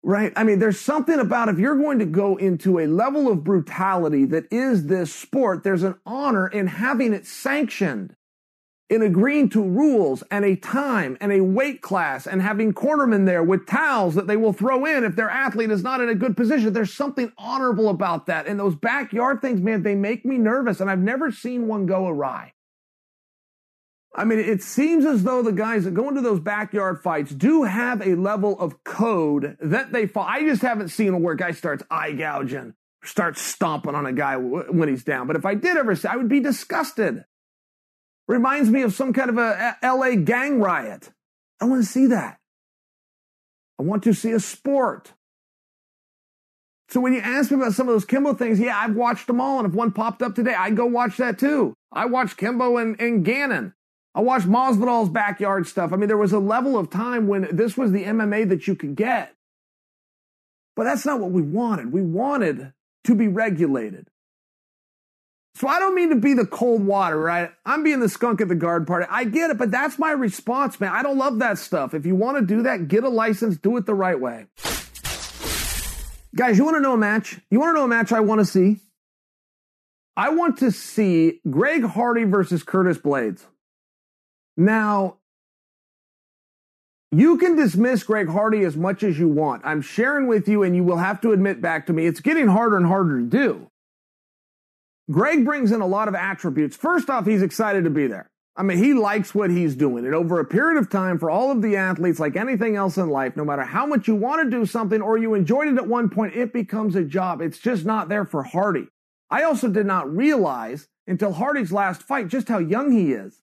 Right? I mean, there's something about if you're going to go into a level of brutality that is this sport, there's an honor in having it sanctioned, in agreeing to rules and a time and a weight class and having cornermen there with towels that they will throw in if their athlete is not in a good position. There's something honorable about that. And those backyard things, man, they make me nervous, and I've never seen one go awry. I mean, it seems as though the guys that go into those backyard fights do have a level of code that they follow. I just haven't seen one where a guy starts eye gouging, starts stomping on a guy when he's down. But if I did ever see, I would be disgusted. Reminds me of some kind of a L A gang riot. I want to see that. I want to see a sport. So when you ask me about some of those Kimbo things, yeah, I've watched them all. And if one popped up today, I'd go watch that too. I watched Kimbo and, and Gannon. I watched Masvidal's backyard stuff. I mean, there was a level of time when this was the M M A that you could get. But that's not what we wanted. We wanted to be regulated. So I don't mean to be the cold water, right? I'm being the skunk at the guard party. I get it, but that's my response, man. I don't love that stuff. If you want to do that, get a license, do it the right way. Guys, you want to know a match? You want to know a match I want to see? I want to see Greg Hardy versus Curtis Blaydes. Now, you can dismiss Greg Hardy as much as you want. I'm sharing with you, and you will have to admit back to me, it's getting harder and harder to do. Greg brings in a lot of attributes. First off, he's excited to be there. I mean, he likes what he's doing. And over a period of time, for all of the athletes, like anything else in life, no matter how much you want to do something or you enjoyed it at one point, it becomes a job. It's just not there for Hardy. I also did not realize until Hardy's last fight just how young he is.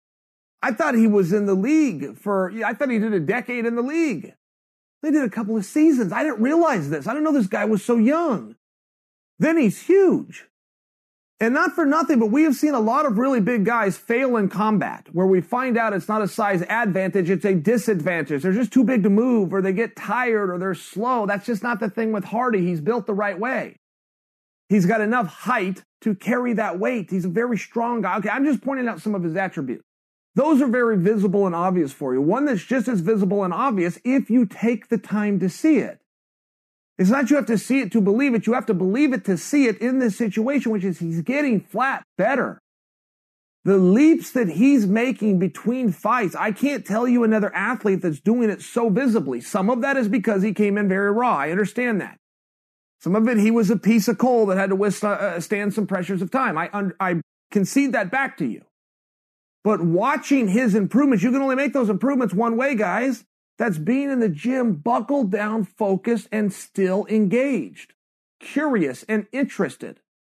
I thought he was in the league for, I thought he did a decade in the league. They did a couple of seasons. I didn't realize this. I didn't know this guy was so young. Then he's huge. And not for nothing, but we have seen a lot of really big guys fail in combat, where we find out it's not a size advantage, it's a disadvantage. They're just too big to move, or they get tired, or they're slow. That's just not the thing with Hardy. He's built the right way. He's got enough height to carry that weight. He's a very strong guy. Okay, I'm just pointing out some of his attributes. Those are very visible and obvious for you. One that's just as visible and obvious if you take the time to see it. It's not you have to see it to believe it. You have to believe it to see it in this situation, which is he's getting flat better. The leaps that he's making between fights, I can't tell you another athlete that's doing it so visibly. Some of that is because he came in very raw. I understand that. Some of it, he was a piece of coal that had to withstand some pressures of time. I, I concede that back to you. But watching his improvements, you can only make those improvements one way, guys. That's being in the gym, buckled down, focused, and still engaged, curious and interested,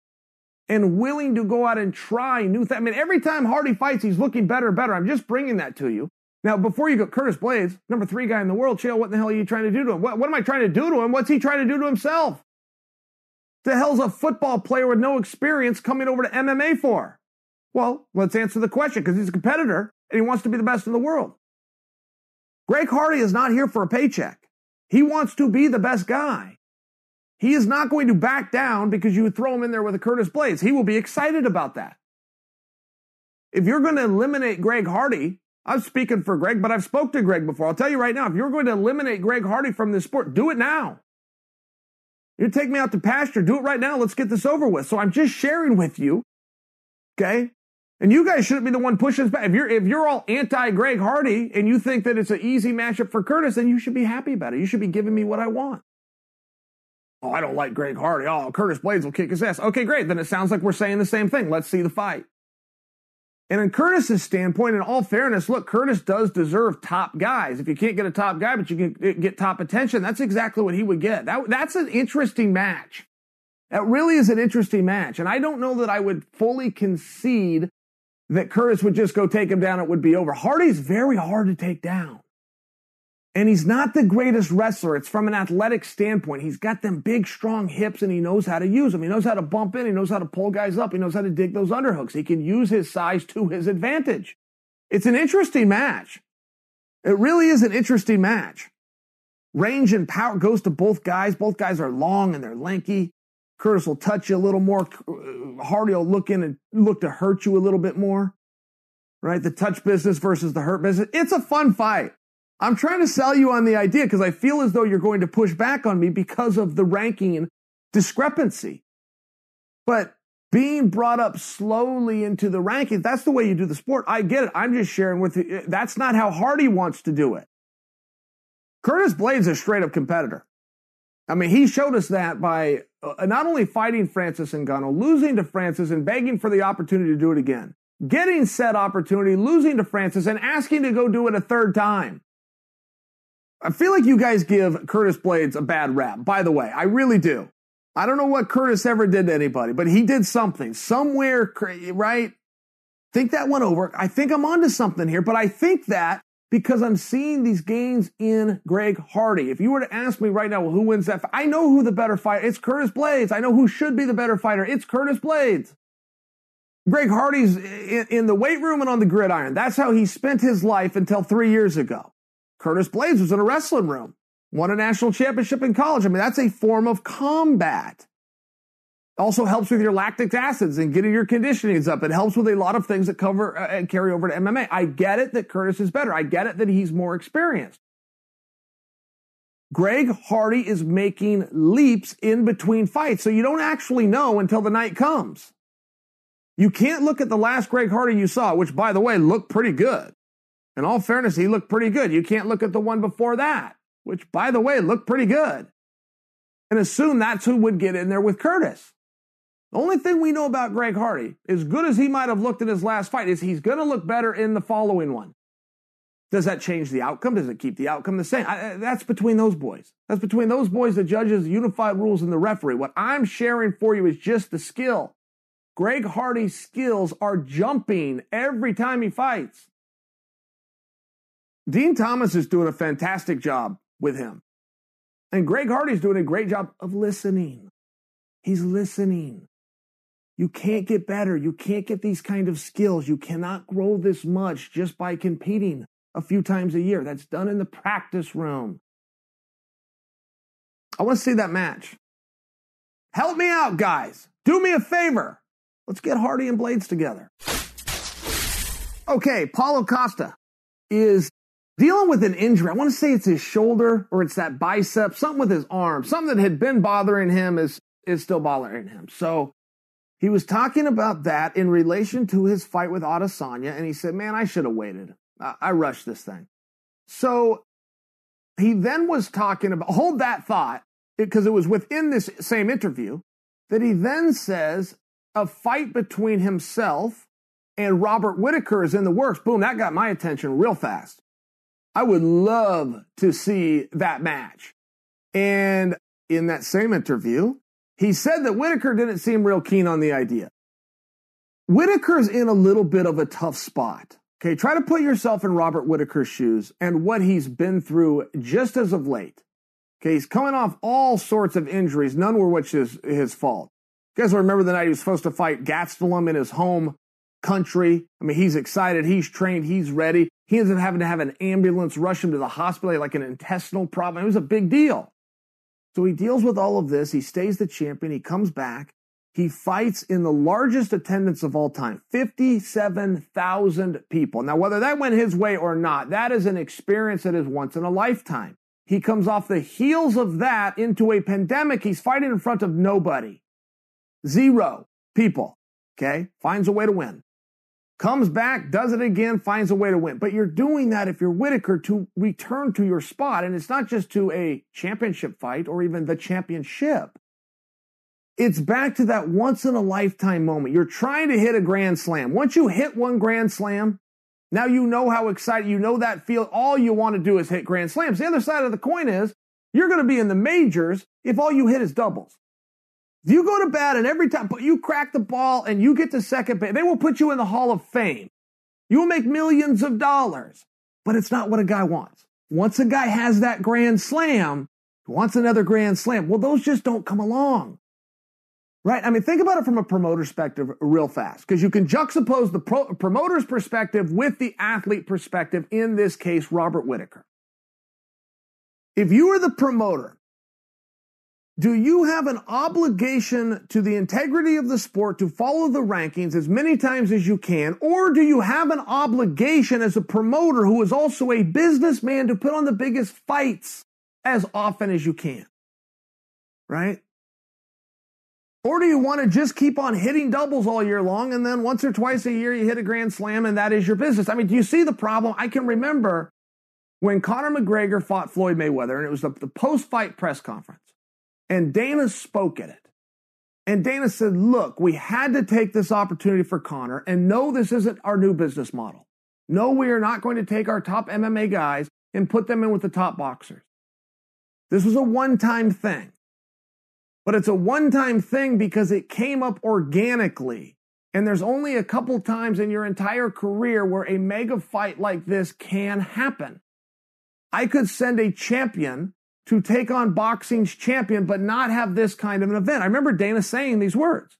and willing to go out and try new things. I mean, every time Hardy fights, he's looking better and better. I'm just bringing that to you. Now, before you go, Curtis Blaydes, number three guy in the world, Chael, what the hell are you trying to do to him? What, what am I trying to do to him? What's he trying to do to himself? The hell's a football player with no experience coming over to M M A for? Well, let's answer the question, because he's a competitor and he wants to be the best in the world. Greg Hardy is not here for a paycheck. He wants to be the best guy. He is not going to back down because you throw him in there with a Curtis Blaydes. He will be excited about that. If you're going to eliminate Greg Hardy, I'm speaking for Greg, but I've spoke to Greg before. I'll tell you right now, if you're going to eliminate Greg Hardy from this sport, do it now. You take me out to pasture, do it right now. Let's get this over with. So I'm just sharing with you, okay? And you guys shouldn't be the one pushing us back. If you're, if you're all anti-Greg Hardy and you think that it's an easy matchup for Curtis, then you should be happy about it. You should be giving me what I want. Oh, I don't like Greg Hardy. Oh, Curtis Blaydes will kick his ass. Okay, great. Then it sounds like we're saying the same thing. Let's see the fight. And in Curtis's standpoint, in all fairness, look, Curtis does deserve top guys. If you can't get a top guy, but you can get top attention, that's exactly what he would get. That, that's an interesting match. That really is an interesting match. And I don't know that I would fully concede that Curtis would just go take him down, it would be over. Hardy's very hard to take down. And he's not the greatest wrestler. It's from an athletic standpoint. He's got them big, strong hips, and he knows how to use them. He knows how to bump in. He knows how to pull guys up. He knows how to dig those underhooks. He can use his size to his advantage. It's an interesting match. It really is an interesting match. Range and power goes to both guys. Both guys are long and they're lanky. Curtis will touch you a little more. Hardy will look in and look to hurt you a little bit more. Right? The touch business versus the hurt business. It's a fun fight. I'm trying to sell you on the idea because I feel as though you're going to push back on me because of the ranking discrepancy. But being brought up slowly into the rankings, that's the way you do the sport. I get it. I'm just sharing with you. That's not how Hardy wants to do it. Curtis Blaydes is a straight-up competitor. I mean, he showed us that by uh, not only fighting Francis Ngannou, losing to Francis and begging for the opportunity to do it again, getting said opportunity, losing to Francis, and asking to go do it a third time. I feel like you guys give Curtis Blaydes a bad rap, by the way. I really do. I don't know what Curtis ever did to anybody, but he did something. Somewhere, right? Think that went over. I think I'm onto something here, but I think that because I'm seeing these gains in Greg Hardy. If you were to ask me right now, well, who wins that fight? I know who the better fighter. It's Curtis Blaydes. I know who should be the better fighter. It's Curtis Blaydes. Greg Hardy's in, in the weight room and on the gridiron. That's how he spent his life until three years ago. Curtis Blaydes was in a wrestling room. Won a national championship in college. I mean, that's a form of combat. Also helps with your lactic acids and getting your conditionings up. It helps with a lot of things that cover uh, and carry over to M M A. I get it that Curtis is better. I get it that he's more experienced. Greg Hardy is making leaps in between fights, so you don't actually know until the night comes. You can't look at the last Greg Hardy you saw, which, by the way, looked pretty good. In all fairness, he looked pretty good. You can't look at the one before that, which, by the way, looked pretty good, and assume that's who would get in there with Curtis. The only thing we know about Greg Hardy, as good as he might have looked in his last fight, is he's going to look better in the following one. Does that change the outcome? Does it keep the outcome the same? I, that's between those boys. That's between those boys, the judges, the unified rules, and the referee. What I'm sharing for you is just the skill. Greg Hardy's skills are jumping every time he fights. Dean Thomas is doing a fantastic job with him. And Greg Hardy's doing a great job of listening. He's listening. You can't get better. You can't get these kind of skills. You cannot grow this much just by competing a few times a year. That's done in the practice room. I want to see that match. Help me out, guys. Do me a favor. Let's get Hardy and Blaydes together. Okay, Paulo Costa is dealing with an injury. I want to say it's his shoulder or it's that bicep, something with his arm. Something that had been bothering him is, is still bothering him. So he was talking about that in relation to his fight with Adesanya, and he said, man, I should have waited. I, I rushed this thing. So he then was talking about, hold that thought, because it was within this same interview, that he then says a fight between himself and Robert Whittaker is in the works. Boom, that got my attention real fast. I would love to see that match. And in that same interview, he said that Whittaker didn't seem real keen on the idea. Whittaker's in a little bit of a tough spot. Okay, try to put yourself in Robert Whittaker's shoes and what he's been through just as of late. Okay, he's coming off all sorts of injuries, none were which is his fault. You guys remember the night he was supposed to fight Gastelum in his home country? I mean, he's excited, he's trained, he's ready. He ends up having to have an ambulance rush him to the hospital, like an intestinal problem. It was a big deal. So he deals with all of this. He stays the champion. He comes back. He fights in the largest attendance of all time, fifty-seven thousand people. Now, whether that went his way or not, that is an experience that is once in a lifetime. He comes off the heels of that into a pandemic. He's fighting in front of nobody. Zero people. Okay? Finds a way to win. Comes back, does it again, finds a way to win. But you're doing that if you're Whittaker to return to your spot. And it's not just to a championship fight or even the championship. It's back to that once-in-a-lifetime moment. You're trying to hit a grand slam. Once you hit one grand slam, now you know how excited, you know that feel. All you want to do is hit grand slams. The other side of the coin is you're going to be in the majors if all you hit is doubles. If you go to bat and every time you crack the ball and you get to second base, they will put you in the Hall of Fame. You will make millions of dollars. But it's not what a guy wants. Once a guy has that grand slam, he wants another grand slam. Well, those just don't come along. Right? I mean, think about it from a promoter's perspective real fast, because you can juxtapose the pro- promoter's perspective with the athlete perspective, in this case, Robert Whittaker. If you were the promoter Do you have an obligation to the integrity of the sport to follow the rankings as many times as you can? Or do you have an obligation as a promoter who is also a businessman to put on the biggest fights as often as you can? Right? Or do you want to just keep on hitting doubles all year long and then once or twice a year you hit a grand slam and that is your business? I mean, do you see the problem? I can remember when Conor McGregor fought Floyd Mayweather, and it was the, the post-fight press conference. And Dana spoke at it. And Dana said, look, we had to take this opportunity for Conor, and no, this isn't our new business model. No, we are not going to take our top M M A guys and put them in with the top boxers. This was a one-time thing. But it's a one-time thing because it came up organically. And there's only a couple times in your entire career where a mega fight like this can happen. I could send a champion to take on boxing's champion, but not have this kind of an event. I remember Dana saying these words.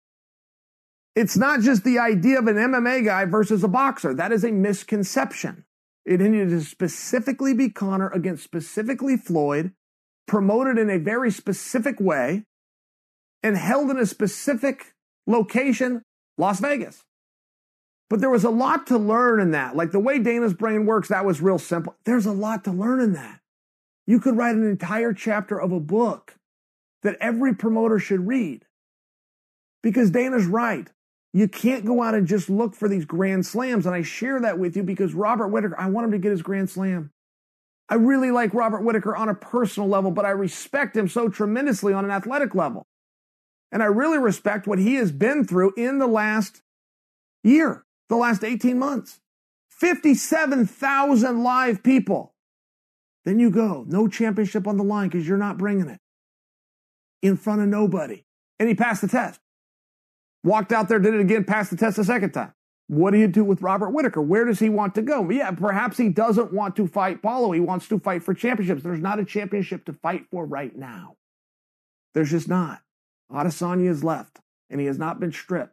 It's not just the idea of an M M A guy versus a boxer. That is a misconception. It needed to specifically be Conor against specifically Floyd, promoted in a very specific way, and held in a specific location, Las Vegas. But there was a lot to learn in that. Like the way Dana's brain works, that was real simple. There's a lot to learn in that. You could write an entire chapter of a book that every promoter should read. Because Dana's right. You can't go out and just look for these grand slams. And I share that with you because Robert Whittaker, I want him to get his grand slam. I really like Robert Whittaker on a personal level, but I respect him so tremendously on an athletic level. And I really respect what he has been through in the last year, the last eighteen months. fifty-seven thousand live people. Then you go, no championship on the line because you're not bringing it. In front of nobody. And he passed the test. Walked out there, did it again, passed the test a second time. What do you do with Robert Whittaker? Where does he want to go? Yeah, perhaps he doesn't want to fight Paulo. He wants to fight for championships. There's not a championship to fight for right now. There's just not. Adesanya is left, and he has not been stripped.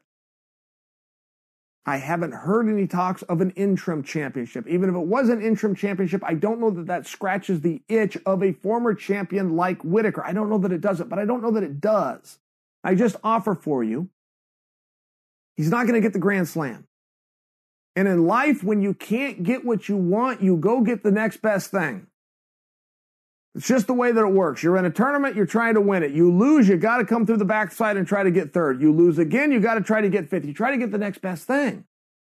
I haven't heard any talks of an interim championship. Even if it was an interim championship, I don't know that that scratches the itch of a former champion like Whittaker. I don't know that it doesn't, but I don't know that it does. I just offer for you, he's not going to get the Grand Slam. And in life, when you can't get what you want, you go get the next best thing. It's just the way that it works. You're in a tournament, you're trying to win it. You lose, you got to come through the backside and try to get third. You lose again, you got to try to get fifth. You try to get the next best thing.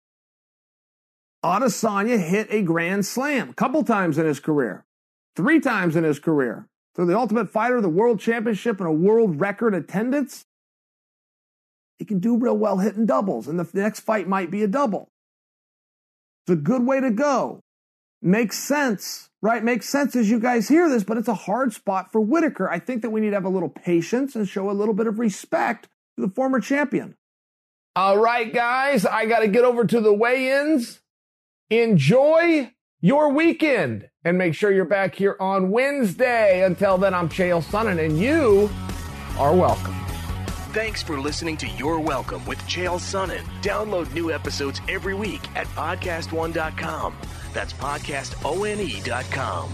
Adesanya hit a grand slam a couple times in his career. Three times in his career. Through the Ultimate Fighter, the World Championship, and a world record attendance. He can do real well hitting doubles, and the next fight might be a double. It's a good way to go. Makes sense, right? Makes sense as you guys hear this, but it's a hard spot for Whittaker. I think that we need to have a little patience and show a little bit of respect to the former champion. All right, guys, I got to get over to the weigh-ins. Enjoy your weekend and make sure you're back here on Wednesday. Until then, I'm Chael Sonnen, and you are welcome. Thanks for listening to You're Welcome with Chael Sonnen. Download new episodes every week at podcast one dot com. That's podcast one dot com.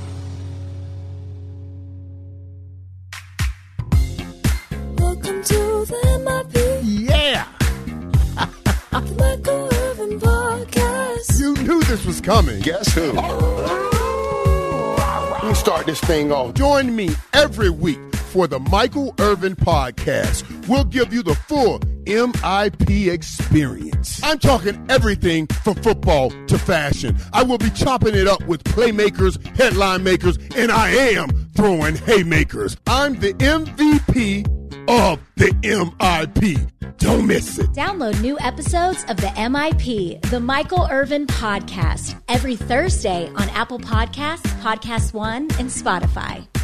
Welcome to the M I P. Yeah! The Michael Irvin Podcast. You knew this was coming. Guess who? Let me start this thing off. Join me every week for the Michael Irvin Podcast. We'll give you the full M I P experience. I'm talking everything from football to fashion. I will be chopping it up with playmakers, headline makers, and I am throwing haymakers. I'm the M V P of the M I P. Don't miss it. Download new episodes of the M I P, the Michael Irvin Podcast, every Thursday on Apple Podcasts, Podcast One, and Spotify.